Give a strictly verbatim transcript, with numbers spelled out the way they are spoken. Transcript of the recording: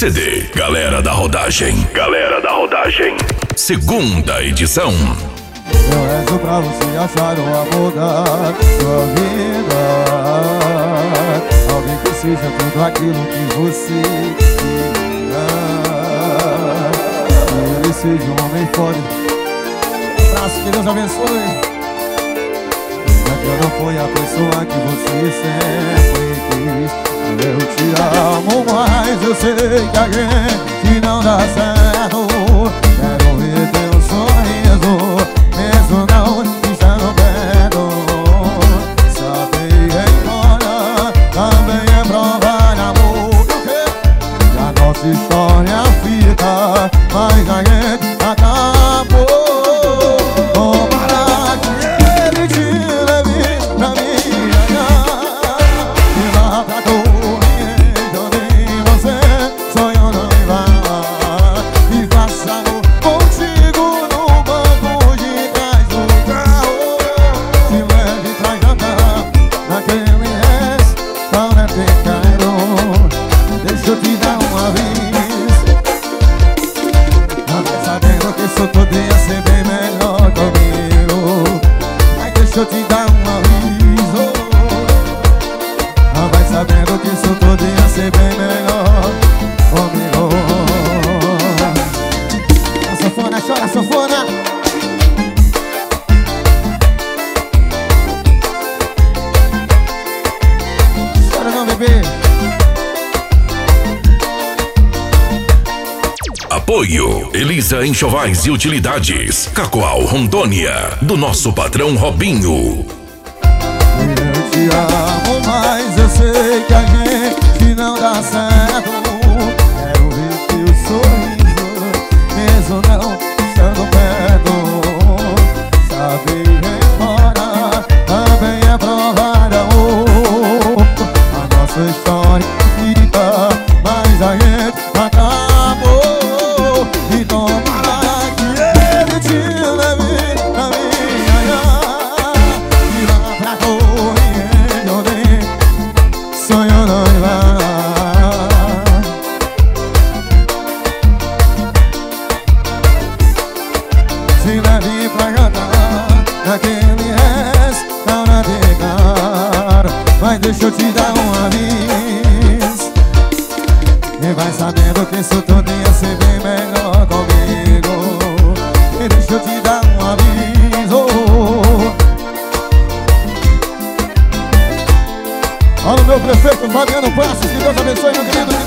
C D Galera da Rodagem. Galera da Rodagem. Segunda edição. Eu rezo pra você achar o amor da sua vida. Alguém que seja tudo aquilo que você queria. Que ele seja um homem forte. Abraço, que Deus abençoe. Mas eu não fui a pessoa que você sempre quis. Eu te amo, mas eu sei que a gente não dá certo. Quero ver teu sorriso, mesmo não estando perto. Saber embora também é prova de amor. E a nossa história fica, mas a gente acabou. Tomara que ele te leve pra minha casa e lá pra Corinthians, onde você sonhou noivar. E faça amor contigo no banco de trás do carro. Te leve pra jantar naquele restaurante caro. Deixa eu te dar um aviso, mas sabendo que isso tudo ia ser bem melhor comigo. Mas deixa eu te dar um aviso, mas sabendo que isso tudo ia ser bem melhor comigo. A sanfona, chora, sanfona. Chora não, bebê. Apoio Elisa Enxovais e Utilidades, Cacoal, Rondônia, do nosso patrão Robinho. Eu te amo, mas eu sei que a gente não dá certo. Quero ver teu sorriso, mesmo não estando perto. Saber embora também é prova de amor. A nossa história fica, mas a gente acabou. E tomara que ele te leve na minha casa e lá pra Corinthians, onde sonho noivar. Te leve pra jantar naquele restaurante caro. Mas deixa eu te dar um aviso, e vai sabendo que isso tudo ia ser bem melhor comigo. E deixa eu te dar um aviso. Olha o meu prefeito Fabiano Passos, que Deus abençoe, meu querido.